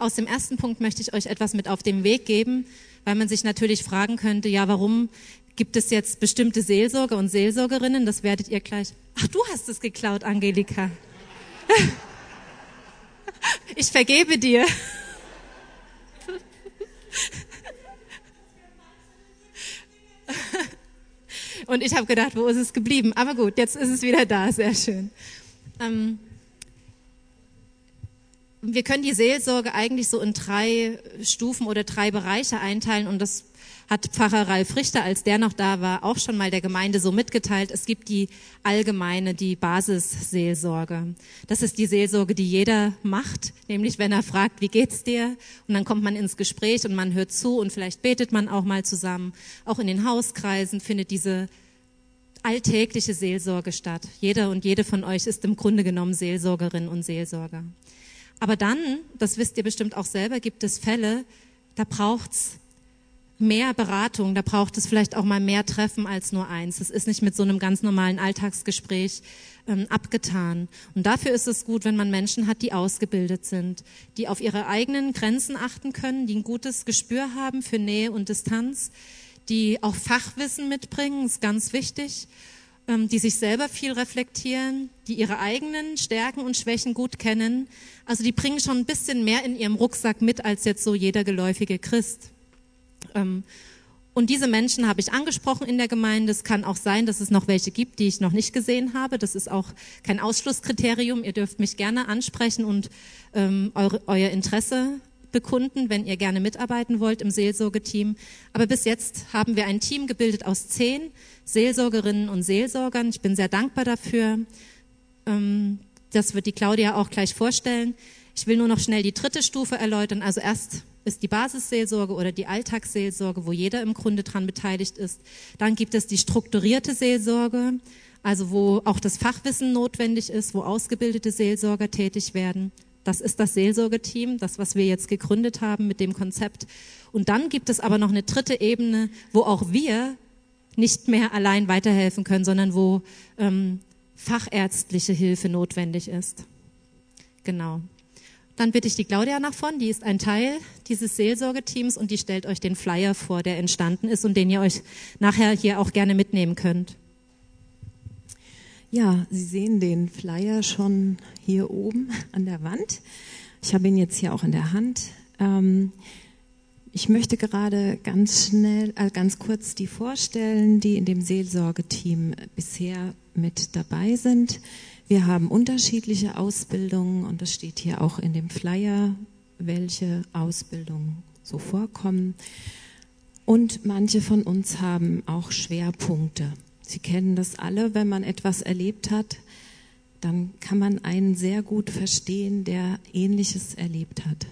aus dem ersten Punkt möchte ich euch etwas mit auf den Weg geben, weil man sich natürlich fragen könnte, ja, warum gibt es jetzt bestimmte Seelsorger und Seelsorgerinnen? Das werdet ihr gleich. Ach, du hast es geklaut, Angelika. Ich vergebe dir. Und ich habe gedacht, wo ist es geblieben? Aber gut, jetzt ist es wieder da, sehr schön. Wir können die Seelsorge eigentlich so in 3 Stufen oder 3 Bereiche einteilen und das hat Pfarrer Ralf Richter, als der noch da war, auch schon mal der Gemeinde so mitgeteilt. Es gibt die allgemeine, die Basisseelsorge. Das ist die Seelsorge, die jeder macht, nämlich wenn er fragt, wie geht's dir? Und dann kommt man ins Gespräch und man hört zu und vielleicht betet man auch mal zusammen. Auch in den Hauskreisen findet diese alltägliche Seelsorge statt. Jeder und jede von euch ist im Grunde genommen Seelsorgerin und Seelsorger. Aber dann, das wisst ihr bestimmt auch selber, gibt es Fälle, da braucht's mehr Beratung, da braucht es vielleicht auch mal mehr Treffen als nur eins. Das ist nicht mit so einem ganz normalen Alltagsgespräch abgetan. Und dafür ist es gut, wenn man Menschen hat, die ausgebildet sind, die auf ihre eigenen Grenzen achten können, die ein gutes Gespür haben für Nähe und Distanz, die auch Fachwissen mitbringen, ist ganz wichtig, die sich selber viel reflektieren, die ihre eigenen Stärken und Schwächen gut kennen. Also die bringen schon ein bisschen mehr in ihrem Rucksack mit als jetzt so jeder geläufige Christ. Und diese Menschen habe ich angesprochen in der Gemeinde. Es kann auch sein, dass es noch welche gibt, die ich noch nicht gesehen habe. Das ist auch kein Ausschlusskriterium. Ihr dürft mich gerne ansprechen und euer Interesse bekunden, wenn ihr gerne mitarbeiten wollt im Seelsorgeteam. Aber bis jetzt haben wir ein Team gebildet aus 10 Seelsorgerinnen und Seelsorgern. Ich bin sehr dankbar dafür. Das wird die Claudia auch gleich vorstellen. Ich will nur noch schnell die 3. Stufe erläutern. Also erst ist die Basisseelsorge oder die Alltagsseelsorge, wo jeder im Grunde dran beteiligt ist. Dann gibt es die strukturierte Seelsorge, also wo auch das Fachwissen notwendig ist, wo ausgebildete Seelsorger tätig werden. Das ist das Seelsorgeteam, das, was wir jetzt gegründet haben mit dem Konzept. Und dann gibt es aber noch eine 3. Ebene, wo auch wir nicht mehr allein weiterhelfen können, sondern wo fachärztliche Hilfe notwendig ist. Genau. Dann bitte ich die Claudia nach vorn, die ist ein Teil dieses Seelsorgeteams und die stellt euch den Flyer vor, der entstanden ist und den ihr euch nachher hier auch gerne mitnehmen könnt. Ja, Sie sehen den Flyer schon hier oben an der Wand. Ich habe ihn jetzt hier auch in der Hand. Ich möchte gerade ganz kurz die vorstellen, die in dem Seelsorgeteam bisher mit dabei sind. Wir haben unterschiedliche Ausbildungen und das steht hier auch in dem Flyer, welche Ausbildungen so vorkommen. Und manche von uns haben auch Schwerpunkte. Sie kennen das alle, wenn man etwas erlebt hat, dann kann man einen sehr gut verstehen, der Ähnliches erlebt hat.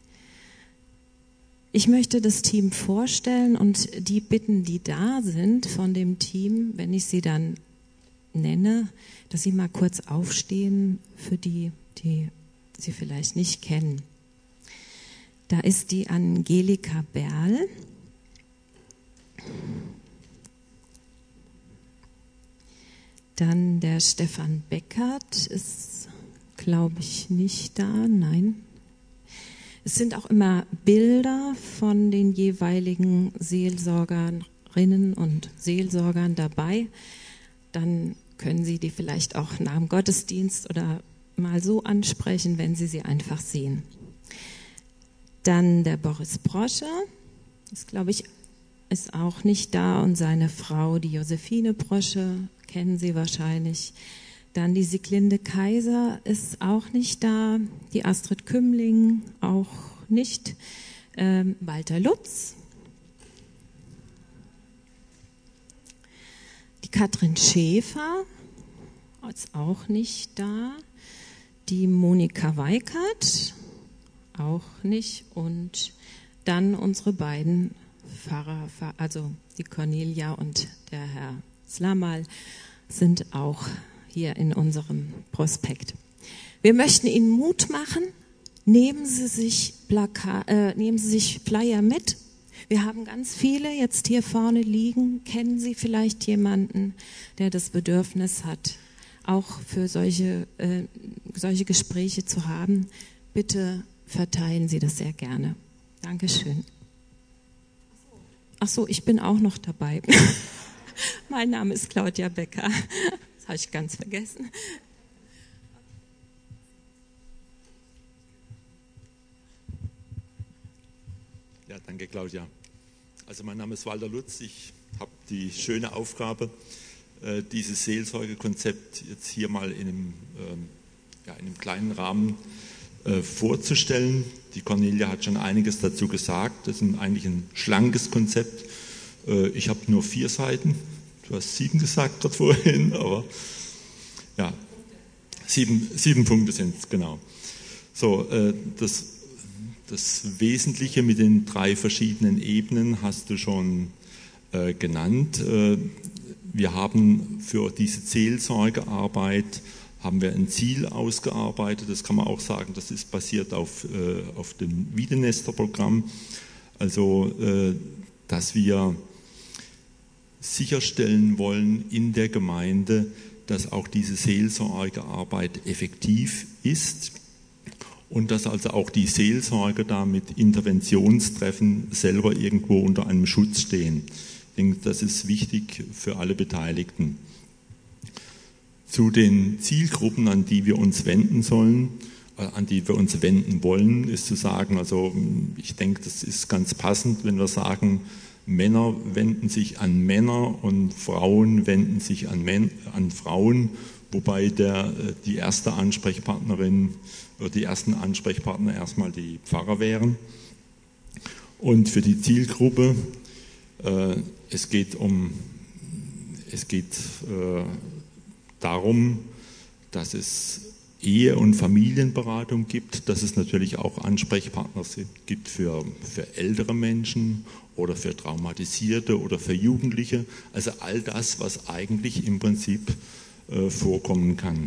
Ich möchte das Team vorstellen und die bitten, die da sind von dem Team, wenn ich sie dann nenne, dass sie mal kurz aufstehen für die, die sie vielleicht nicht kennen. Da ist die Angelika Berl. Dann der Stefan Beckert ist, glaube ich, nicht da. Nein. Es sind auch immer Bilder von den jeweiligen Seelsorgerinnen und Seelsorgern dabei. Dann können Sie die vielleicht auch nach dem Gottesdienst oder mal so ansprechen, wenn Sie sie einfach sehen. Dann der Boris Brosche, ist, glaube ich, ist auch nicht da, und seine Frau, die Josephine Brosche, kennen Sie wahrscheinlich. Dann die Sieglinde Kaiser ist auch nicht da, die Astrid Kümling auch nicht, Walter Lutz, die Katrin Schäfer ist auch nicht da, die Monika Weikert auch nicht, und dann unsere beiden Pfarrer, also die Cornelia und der Herr Slamal, sind auch hier in unserem Prospekt. Wir möchten Ihnen Mut machen. Nehmen Sie sich Flyer mit. Wir haben ganz viele jetzt hier vorne liegen. Kennen Sie vielleicht jemanden, der das Bedürfnis hat, auch für solche Gespräche zu haben? Bitte verteilen Sie das sehr gerne. Dankeschön. Ach so, ich bin auch noch dabei. Mein Name ist Claudia Becker. Das habe ich ganz vergessen. Ja, danke Claudia. Also mein Name ist Walter Lutz. Ich habe die schöne Aufgabe, dieses Seelsorgekonzept jetzt hier mal in einem kleinen Rahmen vorzustellen. Die Cornelia hat schon einiges dazu gesagt. Das ist eigentlich ein schlankes Konzept. Ich habe nur 4 Seiten. Du hast 7 gesagt gerade vorhin, aber ja, 7 Punkte sind es, genau. So, das Wesentliche mit den 3 verschiedenen Ebenen hast du schon genannt. Wir haben für diese Seelsorgearbeit wir ein Ziel ausgearbeitet. Das kann man auch sagen, das ist basiert auf dem Wiedenester-Programm. Also, dass wir sicherstellen wollen in der Gemeinde, dass auch diese Seelsorgearbeit effektiv ist und dass also auch die Seelsorger da mit Interventionstreffen selber irgendwo unter einem Schutz stehen. Ich denke, das ist wichtig für alle Beteiligten. Zu den Zielgruppen, an die wir uns wenden wollen, ist zu sagen, also ich denke, das ist ganz passend, wenn wir sagen, Männer wenden sich an Männer und Frauen wenden sich an Frauen, wobei die erste Ansprechpartnerin oder die ersten Ansprechpartner erstmal die Pfarrer wären. Und für die Zielgruppe, es geht darum, dass es Ehe- und Familienberatung gibt, dass es natürlich auch Ansprechpartner gibt für ältere Menschen oder für Traumatisierte oder für Jugendliche. Also all das, was eigentlich im Prinzip vorkommen kann.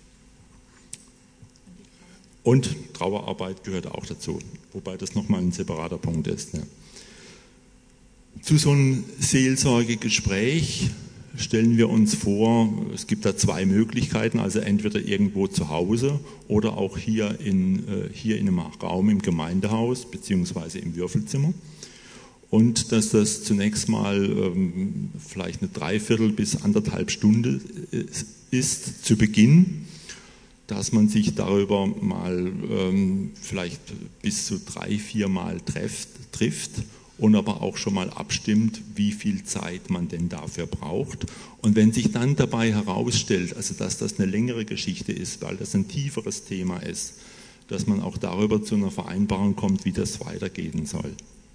Und Trauerarbeit gehört auch dazu, wobei das nochmal ein separater Punkt ist. Ja. Zu so einem Seelsorgegespräch stellen wir uns vor, es gibt da 2 Möglichkeiten, also entweder irgendwo zu Hause oder auch hier in einem Raum im Gemeindehaus beziehungsweise im Würfelzimmer. Und dass das zunächst mal vielleicht eine 3/4 bis 1,5 Stunde ist zu Beginn, dass man sich darüber mal vielleicht bis zu 3-4 Mal trifft und aber auch schon mal abstimmt, wie viel Zeit man denn dafür braucht. Und wenn sich dann dabei herausstellt, also dass das eine längere Geschichte ist, weil das ein tieferes Thema ist, dass man auch darüber zu einer Vereinbarung kommt, wie das weitergehen soll.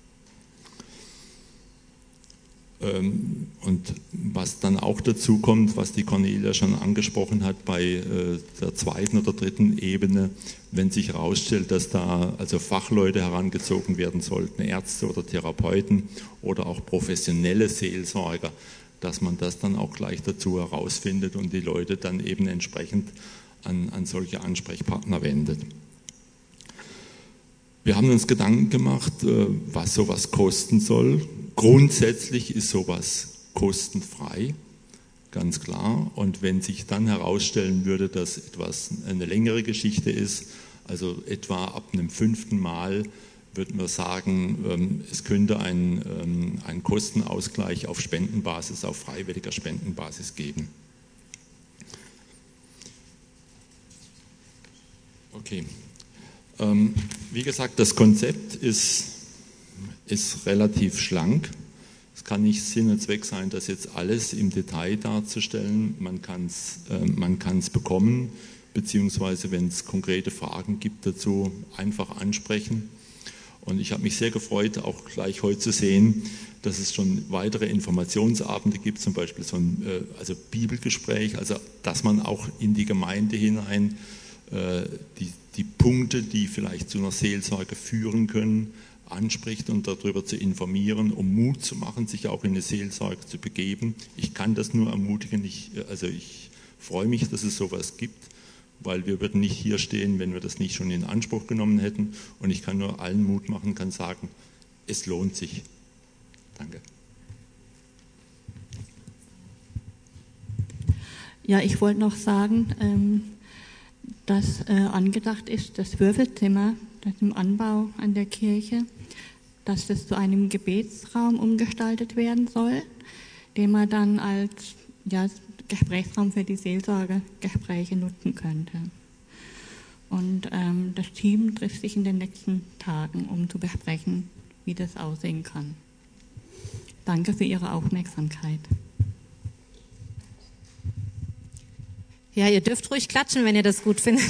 Und was dann auch dazu kommt, was die Cornelia schon angesprochen hat, bei der 2. oder 3. Ebene, wenn sich herausstellt, dass da also Fachleute herangezogen werden sollten, Ärzte oder Therapeuten oder auch professionelle Seelsorger, dass man das dann auch gleich dazu herausfindet und die Leute dann eben entsprechend an solche Ansprechpartner wendet. Wir haben uns Gedanken gemacht, was sowas kosten soll. Grundsätzlich ist sowas kostenfrei, ganz klar. Und wenn sich dann herausstellen würde, dass etwas eine längere Geschichte ist, also etwa ab einem 5. Mal, würden wir sagen, es könnte einen Kostenausgleich auf Spendenbasis, auf freiwilliger Spendenbasis geben. Okay. Wie gesagt, das Konzept ist relativ schlank. Es kann nicht Sinn und Zweck sein, das jetzt alles im Detail darzustellen. Man kann es bekommen, beziehungsweise wenn es konkrete Fragen gibt dazu, einfach ansprechen. Und ich habe mich sehr gefreut, auch gleich heute zu sehen, dass es schon weitere Informationsabende gibt, zum Beispiel so ein Bibelgespräch, also dass man auch in die Gemeinde hinein die Punkte, die vielleicht zu einer Seelsorge führen können, anspricht und darüber zu informieren, um Mut zu machen, sich auch in eine Seelsorge zu begeben. Ich kann das nur ermutigen. Ich freue mich, dass es sowas gibt, weil wir würden nicht hier stehen, wenn wir das nicht schon in Anspruch genommen hätten. Und ich kann nur allen Mut machen, kann sagen, es lohnt sich. Danke. Ja, ich wollte noch sagen, dass angedacht ist, das Würfelzimmer, das im Anbau an der Kirche, dass das zu einem Gebetsraum umgestaltet werden soll, den man dann als Gesprächsraum für die Seelsorgegespräche nutzen könnte. Und das Team trifft sich in den nächsten Tagen, um zu besprechen, wie das aussehen kann. Danke für Ihre Aufmerksamkeit. Ja, ihr dürft ruhig klatschen, wenn ihr das gut findet.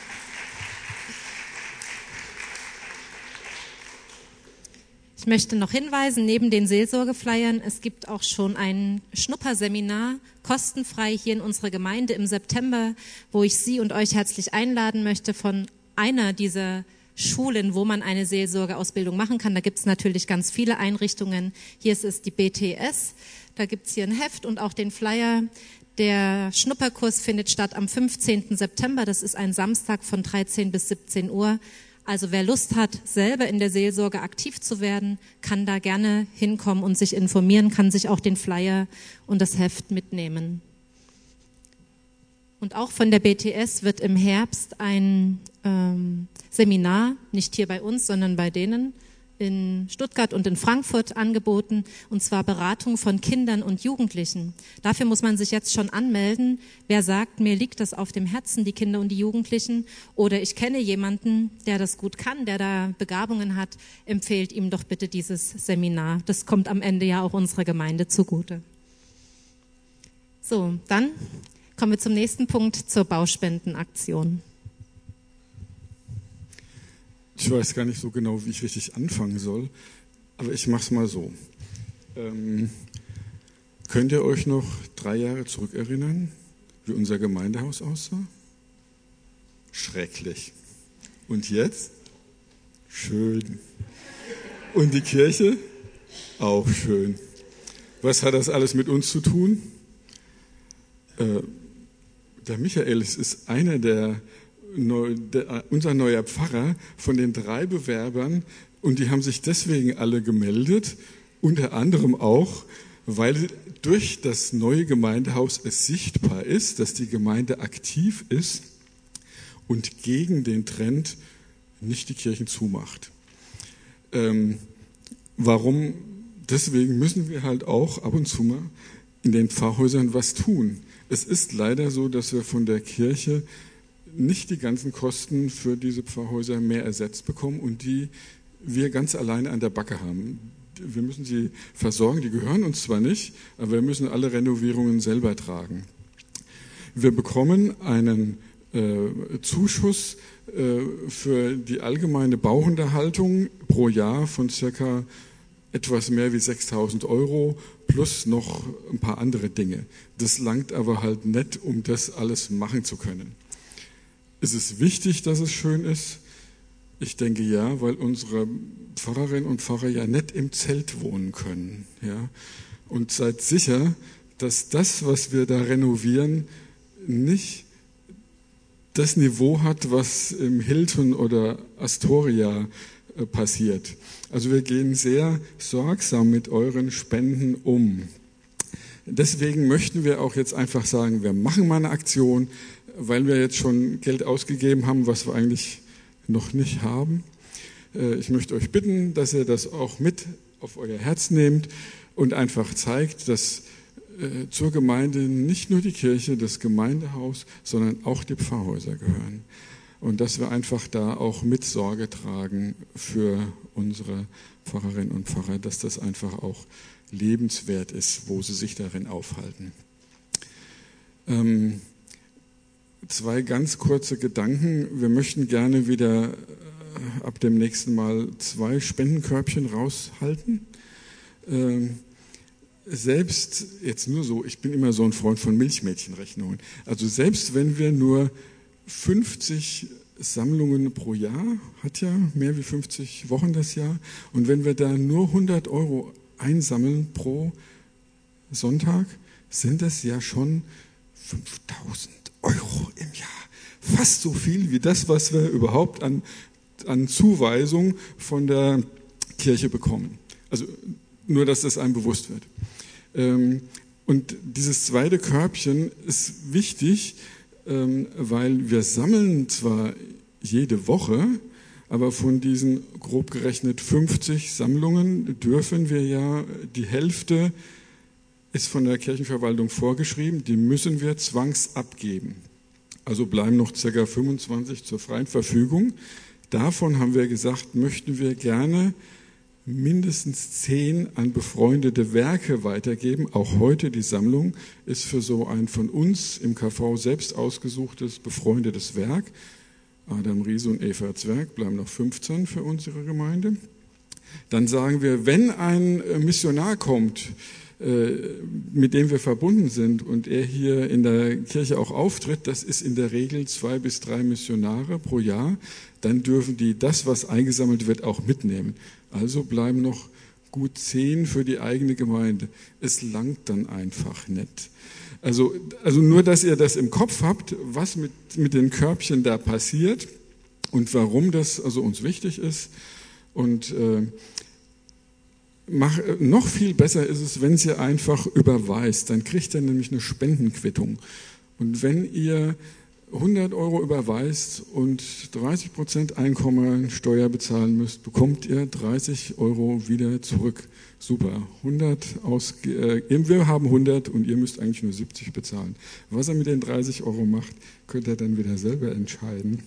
Ich möchte noch hinweisen, neben den Seelsorgeflyern, es gibt auch schon ein Schnupperseminar, kostenfrei hier in unserer Gemeinde im September, wo ich Sie und euch herzlich einladen möchte von einer dieser Schulen, wo man eine Seelsorgeausbildung machen kann. Da gibt es natürlich ganz viele Einrichtungen. Hier ist es die BTS, da gibt es hier ein Heft und auch den Flyer. Der Schnupperkurs findet statt am 15. September, das ist ein Samstag von 13 bis 17 Uhr. Also wer Lust hat, selber in der Seelsorge aktiv zu werden, kann da gerne hinkommen und sich informieren, kann sich auch den Flyer und das Heft mitnehmen. Und auch von der BTS wird im Herbst ein Seminar, nicht hier bei uns, sondern bei denen, in Stuttgart und in Frankfurt angeboten, und zwar Beratung von Kindern und Jugendlichen. Dafür muss man sich jetzt schon anmelden. Wer sagt, mir liegt das auf dem Herzen, die Kinder und die Jugendlichen, oder ich kenne jemanden, der das gut kann, der da Begabungen hat, empfehlt ihm doch bitte dieses Seminar. Das kommt am Ende ja auch unserer Gemeinde zugute. So, dann kommen wir zum nächsten Punkt, zur Bauspendenaktion. Ich weiß gar nicht so genau, wie ich richtig anfangen soll, aber ich mache es mal so. Könnt ihr euch noch 3 Jahre zurückerinnern, wie unser Gemeindehaus aussah? Schrecklich. Und jetzt? Schön. Und die Kirche? Auch schön. Was hat das alles mit uns zu tun? Der Michael ist einer unser neuer Pfarrer von den 3 Bewerbern, und die haben sich deswegen alle gemeldet, unter anderem auch, weil durch das neue Gemeindehaus es sichtbar ist, dass die Gemeinde aktiv ist und gegen den Trend nicht die Kirchen zumacht. Warum? Deswegen müssen wir halt auch ab und zu mal in den Pfarrhäusern was tun. Es ist leider so, dass wir von der Kirche nicht die ganzen Kosten für diese Pfarrhäuser mehr ersetzt bekommen und die wir ganz alleine an der Backe haben. Wir müssen sie versorgen, die gehören uns zwar nicht, aber wir müssen alle Renovierungen selber tragen. Wir bekommen einen Zuschuss für die allgemeine Bauunterhaltung pro Jahr von circa etwas mehr wie 6.000 € plus noch ein paar andere Dinge. Das langt aber halt nicht, um das alles machen zu können. Ist es wichtig, dass es schön ist? Ich denke ja, weil unsere Pfarrerinnen und Pfarrer ja nicht im Zelt wohnen können. Ja? Und seid sicher, dass das, was wir da renovieren, nicht das Niveau hat, was im Hilton oder Astoria passiert. Also wir gehen sehr sorgsam mit euren Spenden um. Deswegen möchten wir auch jetzt einfach sagen, wir machen mal eine Aktion, weil wir jetzt schon Geld ausgegeben haben, was wir eigentlich noch nicht haben. Ich möchte euch bitten, dass ihr das auch mit auf euer Herz nehmt und einfach zeigt, dass zur Gemeinde nicht nur die Kirche, das Gemeindehaus, sondern auch die Pfarrhäuser gehören. Und dass wir einfach da auch mit Sorge tragen für unsere Pfarrerinnen und Pfarrer, dass das einfach auch lebenswert ist, wo sie sich darin aufhalten. 2 ganz kurze Gedanken. Wir möchten gerne wieder ab dem nächsten Mal 2 Spendenkörbchen raushalten. Selbst, jetzt nur so, ich bin immer so ein Freund von Milchmädchenrechnungen. Also selbst wenn wir nur 50 Sammlungen pro Jahr, hat ja mehr wie 50 Wochen das Jahr, und wenn wir da nur 100 € einsammeln pro Sonntag, sind das ja schon 5.000 € im Jahr. Fast so viel wie das, was wir überhaupt an Zuweisung von der Kirche bekommen. Also nur, dass das einem bewusst wird. Und dieses zweite Körbchen ist wichtig, weil wir sammeln zwar jede Woche, aber von diesen grob gerechnet 50 Sammlungen dürfen wir ja, die Hälfte ist von der Kirchenverwaltung vorgeschrieben, die müssen wir zwangsabgeben. Also bleiben noch ca. 25 zur freien Verfügung. Davon haben wir gesagt, möchten wir gerne mindestens 10 an befreundete Werke weitergeben. Auch heute die Sammlung ist für so ein von uns im KV selbst ausgesuchtes befreundetes Werk. Adam Riese und Eva Zwerg, bleiben noch 15 für unsere Gemeinde. Dann sagen wir, wenn ein Missionar kommt, mit dem wir verbunden sind und er hier in der Kirche auch auftritt, das ist in der Regel 2 bis 3 Missionare pro Jahr, dann dürfen die das, was eingesammelt wird, auch mitnehmen. Also bleiben noch gut 10 für die eigene Gemeinde. Es langt dann einfach nicht. Also nur, dass ihr das im Kopf habt, was mit den Körbchen da passiert und warum das also uns wichtig ist. Und noch viel besser ist es, wenn ihr einfach überweist. Dann kriegt ihr nämlich eine Spendenquittung. Und wenn ihr 100 € überweist und 30% Einkommensteuer bezahlen müsst, bekommt ihr 30 € wieder zurück. Super. 100 wir haben 100 und ihr müsst eigentlich nur 70 bezahlen. Was er mit den 30 € macht, könnt ihr dann wieder selber entscheiden.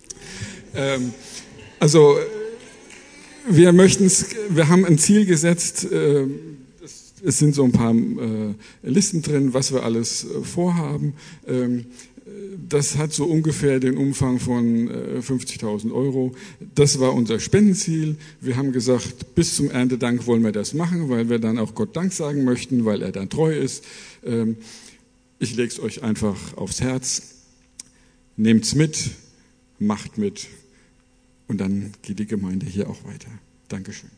Wir haben ein Ziel gesetzt, es sind so ein paar Listen drin, was wir alles vorhaben. Das hat so ungefähr den Umfang von 50.000 €. Das war unser Spendenziel. Wir haben gesagt, bis zum Erntedank wollen wir das machen, weil wir dann auch Gott Dank sagen möchten, weil er dann treu ist. Ich lege es euch einfach aufs Herz. Nehmt's mit, macht mit. Und dann geht die Gemeinde hier auch weiter. Dankeschön.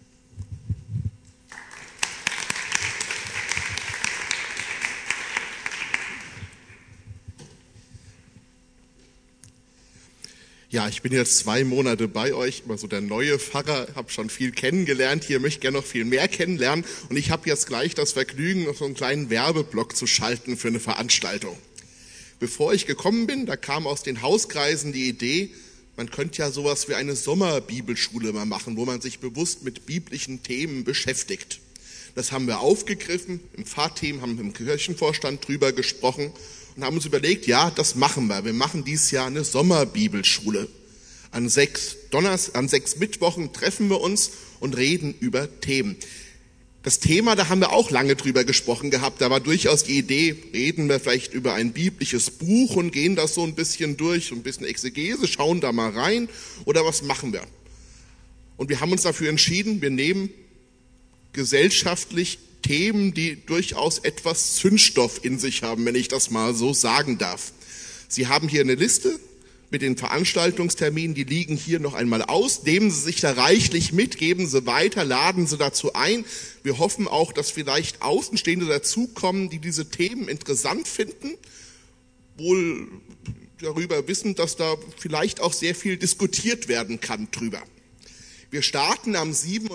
Ja, ich bin jetzt 2 Monate bei euch, immer so der neue Pfarrer, habe schon viel kennengelernt hier, möchte gerne noch viel mehr kennenlernen und ich habe jetzt gleich das Vergnügen, noch so einen kleinen Werbeblock zu schalten für eine Veranstaltung. Bevor ich gekommen bin, da kam aus den Hauskreisen die Idee, man könnte ja sowas wie eine Sommerbibelschule mal machen, wo man sich bewusst mit biblischen Themen beschäftigt. Das haben wir aufgegriffen, im Pfarrteam haben wir im Kirchenvorstand drüber gesprochen und haben uns überlegt, ja, das machen wir. Wir machen dieses Jahr eine Sommerbibelschule. An 6 Mittwochen treffen wir uns und reden über Themen. Das Thema, da haben wir auch lange drüber gesprochen gehabt, da war durchaus die Idee, reden wir vielleicht über ein biblisches Buch und gehen das so ein bisschen durch, ein bisschen Exegese, schauen da mal rein oder was machen wir? Und wir haben uns dafür entschieden, wir nehmen gesellschaftlich Themen, die durchaus etwas Zündstoff in sich haben, wenn ich das mal so sagen darf. Sie haben hier eine Liste mit den Veranstaltungsterminen, die liegen hier noch einmal aus. Nehmen Sie sich da reichlich mit, geben Sie weiter, laden Sie dazu ein. Wir hoffen auch, dass vielleicht Außenstehende dazukommen, die diese Themen interessant finden, wohl darüber wissen, dass da vielleicht auch sehr viel diskutiert werden kann drüber. Wir starten am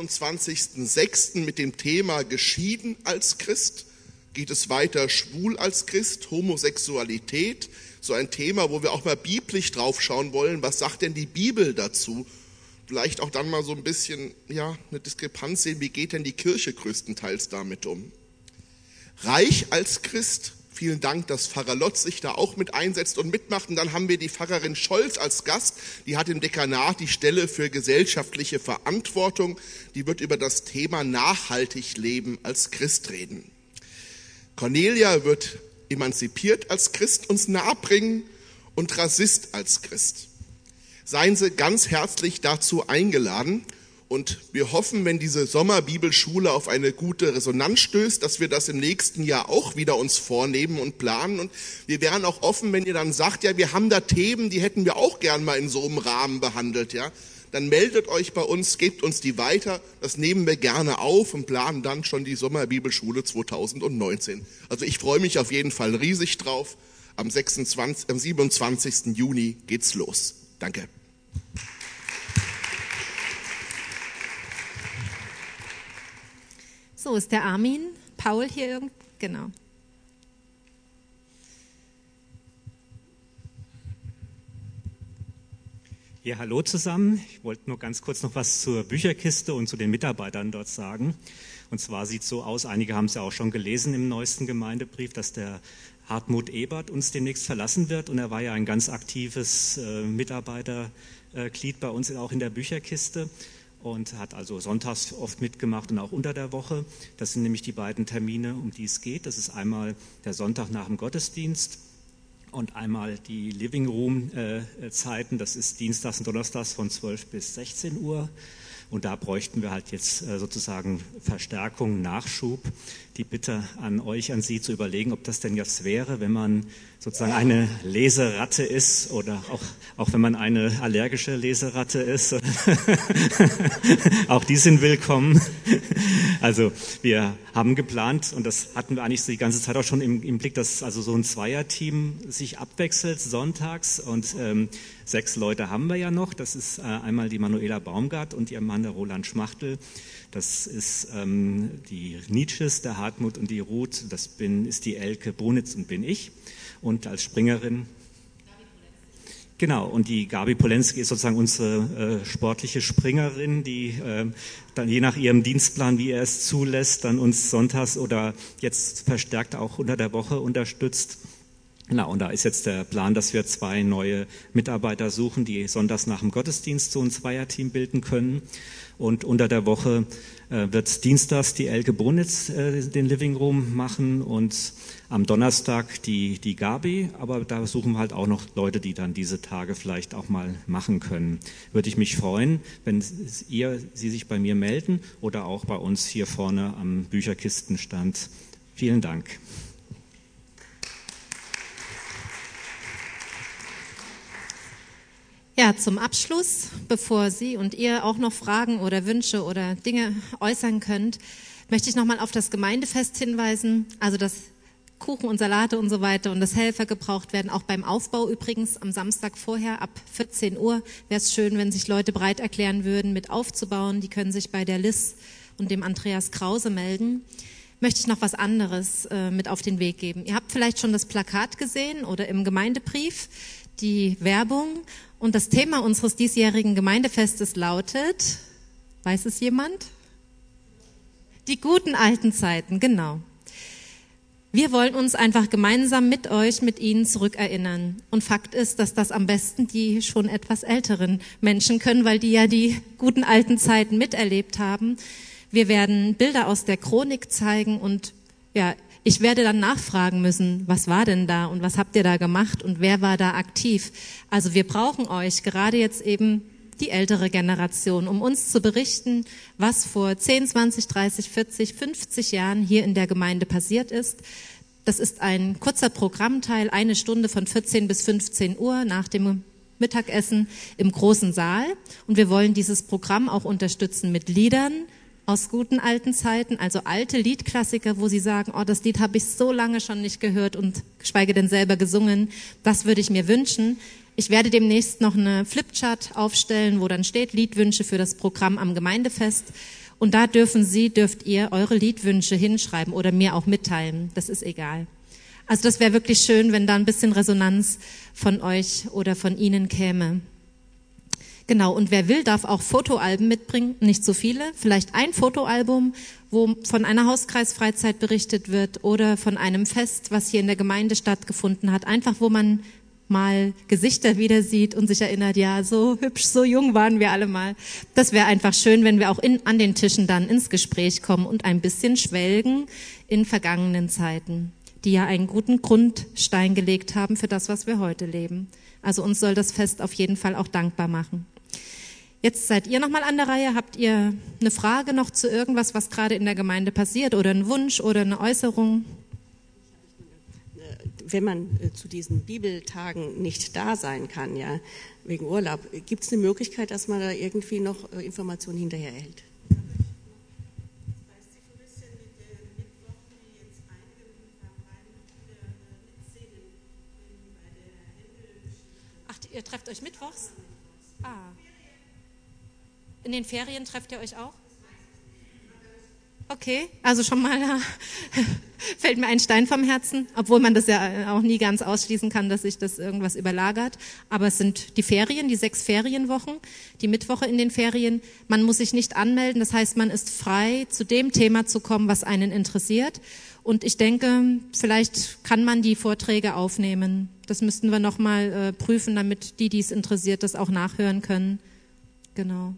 27.06. mit dem Thema Geschieden als Christ. Geht es weiter schwul als Christ, Homosexualität, so ein Thema, wo wir auch mal biblisch drauf schauen wollen, was sagt denn die Bibel dazu? Vielleicht auch dann mal so ein bisschen eine Diskrepanz sehen, wie geht denn die Kirche größtenteils damit um? Reich als Christ, vielen Dank, dass Pfarrer Lotz sich da auch mit einsetzt und mitmacht. Und dann haben wir die Pfarrerin Scholz als Gast, die hat im Dekanat die Stelle für gesellschaftliche Verantwortung, die wird über das Thema nachhaltig leben als Christ reden. Cornelia wird emanzipiert als Christ uns nahebringen und Rassist als Christ. Seien Sie ganz herzlich dazu eingeladen und wir hoffen, wenn diese Sommerbibelschule auf eine gute Resonanz stößt, dass wir das im nächsten Jahr auch wieder uns vornehmen und planen und wir wären auch offen, wenn ihr dann sagt, ja, wir haben da Themen, die hätten wir auch gern mal in so einem Rahmen behandelt, ja. Dann meldet euch bei uns, gebt uns die weiter, das nehmen wir gerne auf und planen dann schon die Sommerbibelschule 2019. Also ich freue mich auf jeden Fall riesig drauf. Am 27. Juni geht's los. Danke. So, ist der Armin Paul hier irgendwo? Genau. Ja, hallo zusammen. Ich wollte nur ganz kurz noch was zur Bücherkiste und zu den Mitarbeitern dort sagen. Und zwar sieht es so aus, einige haben es ja auch schon gelesen im neuesten Gemeindebrief, dass der Hartmut Ebert uns demnächst verlassen wird. Und er war ja ein ganz aktives Mitarbeiterglied bei uns auch in der Bücherkiste und hat also sonntags oft mitgemacht und auch unter der Woche. Das sind nämlich die beiden Termine, um die es geht. Das ist einmal der Sonntag nach dem Gottesdienst und einmal die Living Room Zeiten, das ist dienstags und donnerstags von 12 bis 16 Uhr. Und da bräuchten wir halt jetzt sozusagen Verstärkung, Nachschub. Die Bitte an euch, an Sie zu überlegen, ob das denn jetzt wäre, wenn man sozusagen eine Leseratte ist oder auch wenn man eine allergische Leseratte ist. Auch die sind willkommen. Also wir haben geplant, und das hatten wir eigentlich die ganze Zeit auch schon im Blick, dass also so ein Zweierteam sich abwechselt sonntags und 6 Leute haben wir ja noch. Das ist einmal die Manuela Baumgart und ihr Mann, der Roland Schmachtel. Das ist die Nietzsches, der Hartmut und die Ruth. Das ist die Elke Brunitz und bin ich. Und als Springerin... Genau, und die Gabi Polensky ist sozusagen unsere sportliche Springerin, die dann je nach ihrem Dienstplan, wie er es zulässt, dann uns sonntags oder jetzt verstärkt auch unter der Woche unterstützt. Genau, und da ist jetzt der Plan, dass wir 2 neue Mitarbeiter suchen, die sonntags nach dem Gottesdienst so ein Zweierteam bilden können. Und unter der Woche wird dienstags die Elke Brunitz den Living Room machen und am Donnerstag die Gabi. Aber da suchen wir halt auch noch Leute, die dann diese Tage vielleicht auch mal machen können. Würde ich mich freuen, wenn Sie sich bei mir melden oder auch bei uns hier vorne am Bücherkistenstand. Vielen Dank. Ja, zum Abschluss, bevor Sie und ihr auch noch Fragen oder Wünsche oder Dinge äußern könnt, möchte ich nochmal auf das Gemeindefest hinweisen, also dass Kuchen und Salate und so weiter und dass Helfer gebraucht werden, auch beim Aufbau übrigens am Samstag vorher ab 14 Uhr. Wäre es schön, wenn sich Leute bereit erklären würden, mit aufzubauen. Die können sich bei der Liz und dem Andreas Krause melden. Möchte ich noch was anderes mit auf den Weg geben. Ihr habt vielleicht schon das Plakat gesehen oder im Gemeindebrief die Werbung. Und das Thema unseres diesjährigen Gemeindefestes lautet, weiß es jemand? Die guten alten Zeiten, genau. Wir wollen uns einfach gemeinsam mit euch, mit Ihnen zurückerinnern. Und Fakt ist, dass das am besten die schon etwas älteren Menschen können, weil die ja die guten alten Zeiten miterlebt haben. Wir werden Bilder aus der Chronik zeigen und ja, ich werde dann nachfragen müssen, was war denn da und was habt ihr da gemacht und wer war da aktiv? Also wir brauchen euch, gerade jetzt eben die ältere Generation, um uns zu berichten, was vor 10, 20, 30, 40, 50 Jahren hier in der Gemeinde passiert ist. Das ist ein kurzer Programmteil, 1 Stunde von 14 bis 15 Uhr nach dem Mittagessen im großen Saal. Und wir wollen dieses Programm auch unterstützen mit Liedern aus guten alten Zeiten, also alte Liedklassiker, wo Sie sagen, oh, das Lied habe ich so lange schon nicht gehört und geschweige denn selber gesungen. Das würde ich mir wünschen. Ich werde demnächst noch eine Flipchart aufstellen, wo dann steht Liedwünsche für das Programm am Gemeindefest. Und da dürft ihr eure Liedwünsche hinschreiben oder mir auch mitteilen. Das ist egal. Also das wäre wirklich schön, wenn da ein bisschen Resonanz von euch oder von Ihnen käme. Genau, und wer will, darf auch Fotoalben mitbringen, nicht so viele, vielleicht ein Fotoalbum, wo von einer Hauskreisfreizeit berichtet wird oder von einem Fest, was hier in der Gemeinde stattgefunden hat, einfach wo man mal Gesichter wieder sieht und sich erinnert, ja, so hübsch, so jung waren wir alle mal. Das wäre einfach schön, wenn wir auch an den Tischen dann ins Gespräch kommen und ein bisschen schwelgen in vergangenen Zeiten, die ja einen guten Grundstein gelegt haben für das, was wir heute leben. Also uns soll das Fest auf jeden Fall auch dankbar machen. Jetzt seid ihr nochmal an der Reihe. Habt ihr eine Frage noch zu irgendwas, was gerade in der Gemeinde passiert oder einen Wunsch oder eine Äußerung? Wenn man zu diesen Bibeltagen nicht da sein kann, ja, wegen Urlaub, gibt es eine Möglichkeit, dass man da irgendwie noch Informationen hinterher erhält? Ach, ihr trefft euch mittwochs? Ah. In den Ferien trefft ihr euch auch? Okay, also schon mal fällt mir ein Stein vom Herzen, obwohl man das ja auch nie ganz ausschließen kann, dass sich das irgendwas überlagert. Aber es sind die Ferien, die 6 Ferienwochen, die Mittwoche in den Ferien. Man muss sich nicht anmelden, das heißt, man ist frei, zu dem Thema zu kommen, was einen interessiert. Und ich denke, vielleicht kann man die Vorträge aufnehmen. Das müssten wir nochmal prüfen, damit die es interessiert, das auch nachhören können. Genau.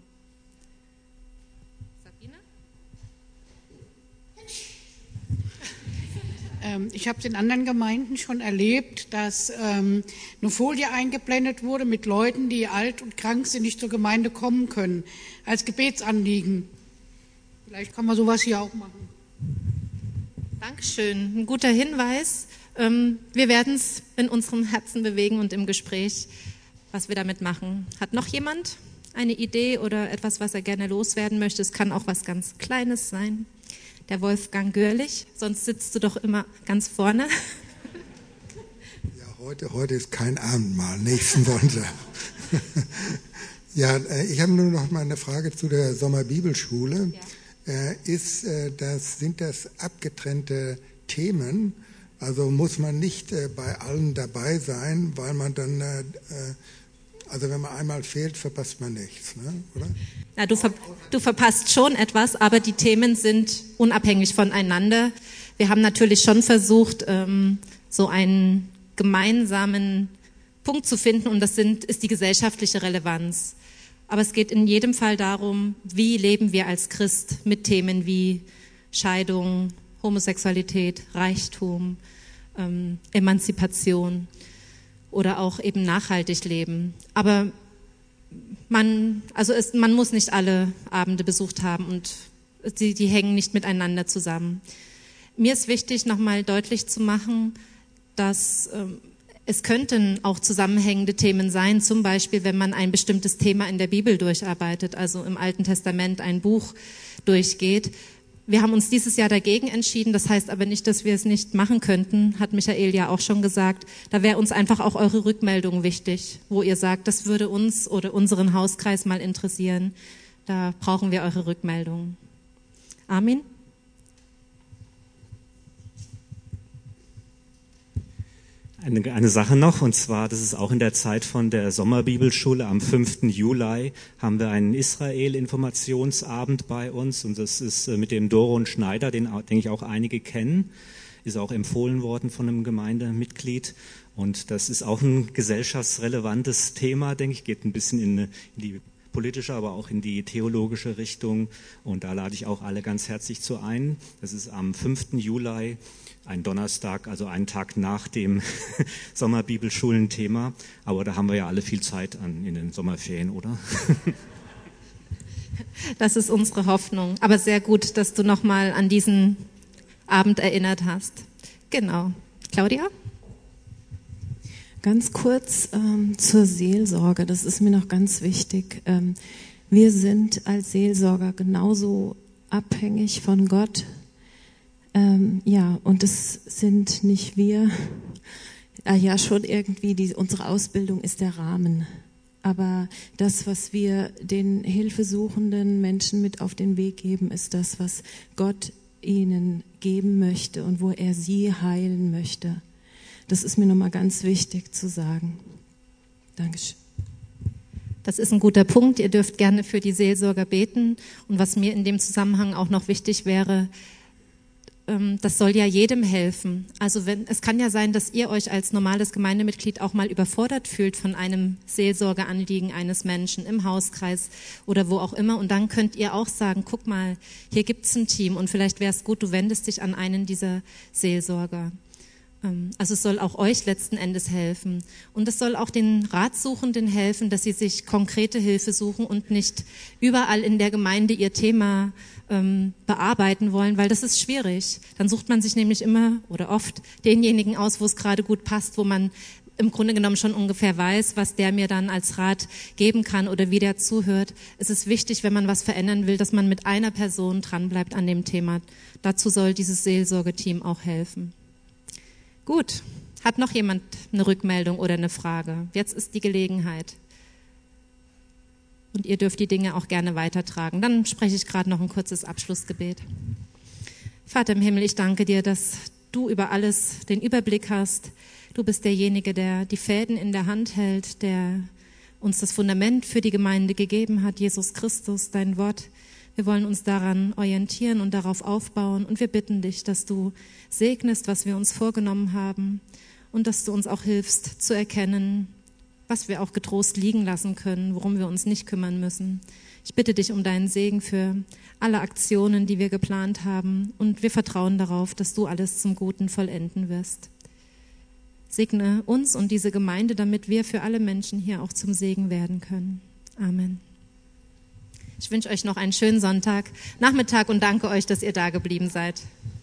Ich habe es in anderen Gemeinden schon erlebt, dass eine Folie eingeblendet wurde mit Leuten, die alt und krank sind, nicht zur Gemeinde kommen können, als Gebetsanliegen. Vielleicht kann man sowas hier auch machen. Dankeschön, ein guter Hinweis. Wir werden es in unserem Herzen bewegen und im Gespräch, was wir damit machen. Hat noch jemand eine Idee oder etwas, was er gerne loswerden möchte? Es kann auch was ganz Kleines sein. Der Wolfgang Görlich, sonst sitzt du doch immer ganz vorne. Ja, heute ist kein Abendmahl, nächsten Sonntag. Ja, ich habe nur noch mal eine Frage zu der Sommerbibelschule. Ja. Sind das abgetrennte Themen? Also muss man nicht bei allen dabei sein, weil man dann, also wenn man einmal fehlt, verpasst man nichts, ne? Oder? Na, du verpasst schon etwas, aber die Themen sind unabhängig voneinander. Wir haben natürlich schon versucht, so einen gemeinsamen Punkt zu finden, und das ist die gesellschaftliche Relevanz. Aber es geht in jedem Fall darum, wie leben wir als Christ mit Themen wie Scheidung, Homosexualität, Reichtum, Emanzipation oder auch eben nachhaltig leben. Aber man muss nicht alle Abende besucht haben, und die hängen nicht miteinander zusammen. Mir ist wichtig, nochmal deutlich zu machen, dass es könnten auch zusammenhängende Themen sein, zum Beispiel, wenn man ein bestimmtes Thema in der Bibel durcharbeitet, also im Alten Testament ein Buch durchgeht. Wir haben uns dieses Jahr dagegen entschieden, das heißt aber nicht, dass wir es nicht machen könnten, hat Michael ja auch schon gesagt. Da wäre uns einfach auch eure Rückmeldung wichtig, wo ihr sagt, das würde uns oder unseren Hauskreis mal interessieren. Da brauchen wir eure Rückmeldung. Armin? Eine Sache noch, und zwar, das ist auch in der Zeit von der Sommerbibelschule. Am 5. Juli haben wir einen Israel-Informationsabend bei uns, und das ist mit dem Doron Schneider, den denke ich auch einige kennen, ist auch empfohlen worden von einem Gemeindemitglied. Und das ist auch ein gesellschaftsrelevantes Thema, denke ich, geht ein bisschen in die politische, aber auch in die theologische Richtung. Und da lade ich auch alle ganz herzlich zu ein. Das ist am 5. Juli, ein Donnerstag, also einen Tag nach dem Sommerbibelschulen-Thema. Aber da haben wir ja alle viel Zeit in den Sommerferien, oder? Das ist unsere Hoffnung. Aber sehr gut, dass du nochmal an diesen Abend erinnert hast. Genau. Claudia? Ganz kurz zur Seelsorge, das ist mir noch ganz wichtig. Wir sind als Seelsorger genauso abhängig von Gott. Und es sind nicht wir. Ja, schon irgendwie, unsere Ausbildung ist der Rahmen. Aber das, was wir den hilfesuchenden Menschen mit auf den Weg geben, ist das, was Gott ihnen geben möchte und wo er sie heilen möchte. Das ist mir nochmal ganz wichtig zu sagen. Dankeschön. Das ist ein guter Punkt. Ihr dürft gerne für die Seelsorger beten. Und was mir in dem Zusammenhang auch noch wichtig wäre, das soll ja jedem helfen. Also es kann ja sein, dass ihr euch als normales Gemeindemitglied auch mal überfordert fühlt von einem Seelsorgeanliegen eines Menschen im Hauskreis oder wo auch immer. Und dann könnt ihr auch sagen, guck mal, hier gibt's ein Team und vielleicht wäre es gut, du wendest dich an einen dieser Seelsorger. Also es soll auch euch letzten Endes helfen. Und es soll auch den Ratsuchenden helfen, dass sie sich konkrete Hilfe suchen und nicht überall in der Gemeinde ihr Thema bearbeiten wollen, weil das ist schwierig. Dann sucht man sich nämlich immer oder oft denjenigen aus, wo es gerade gut passt, wo man im Grunde genommen schon ungefähr weiß, was der mir dann als Rat geben kann oder wie der zuhört. Es ist wichtig, wenn man was verändern will, dass man mit einer Person dranbleibt an dem Thema. Dazu soll dieses Seelsorgeteam auch helfen. Gut, hat noch jemand eine Rückmeldung oder eine Frage? Jetzt ist die Gelegenheit. Und ihr dürft die Dinge auch gerne weitertragen. Dann spreche ich gerade noch ein kurzes Abschlussgebet. Vater im Himmel, ich danke dir, dass du über alles den Überblick hast. Du bist derjenige, der die Fäden in der Hand hält, der uns das Fundament für die Gemeinde gegeben hat, Jesus Christus, dein Wort. Wir wollen uns daran orientieren und darauf aufbauen. Und wir bitten dich, dass du segnest, was wir uns vorgenommen haben und dass du uns auch hilfst zu erkennen, was wir auch getrost liegen lassen können, worum wir uns nicht kümmern müssen. Ich bitte dich um deinen Segen für alle Aktionen, die wir geplant haben. Und wir vertrauen darauf, dass du alles zum Guten vollenden wirst. Segne uns und diese Gemeinde, damit wir für alle Menschen hier auch zum Segen werden können. Amen. Ich wünsche euch noch einen schönen Sonntagnachmittag und danke euch, dass ihr da geblieben seid.